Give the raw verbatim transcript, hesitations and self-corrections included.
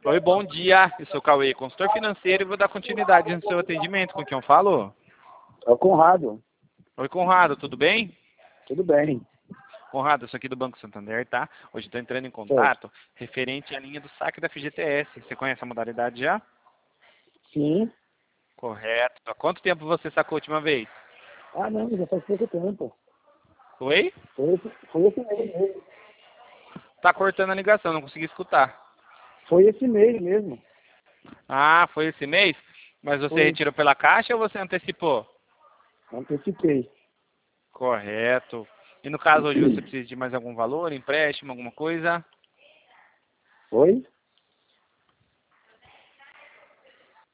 Oi, bom dia. Eu sou o Cauê, consultor financeiro, e vou dar continuidade no seu atendimento. Com quem eu falo? É o Conrado. Oi, Conrado, tudo bem? Tudo bem. Conrado, eu sou aqui do Banco Santander, tá? Hoje estou entrando em Certo. contato referente à linha do saque da F G T S. Você conhece a modalidade já? Sim. Correto. Há quanto tempo você sacou a última vez? Ah, não, já faz pouco tempo. Oi? Foi esse, foi esse mês mesmo. Tá cortando a ligação, não consegui escutar. Foi esse mês mesmo. Ah, foi esse mês? Mas você Foi. retirou pela caixa ou você antecipou? Antecipei. Correto. E no caso hoje você precisa de mais algum valor, empréstimo, alguma coisa? Foi?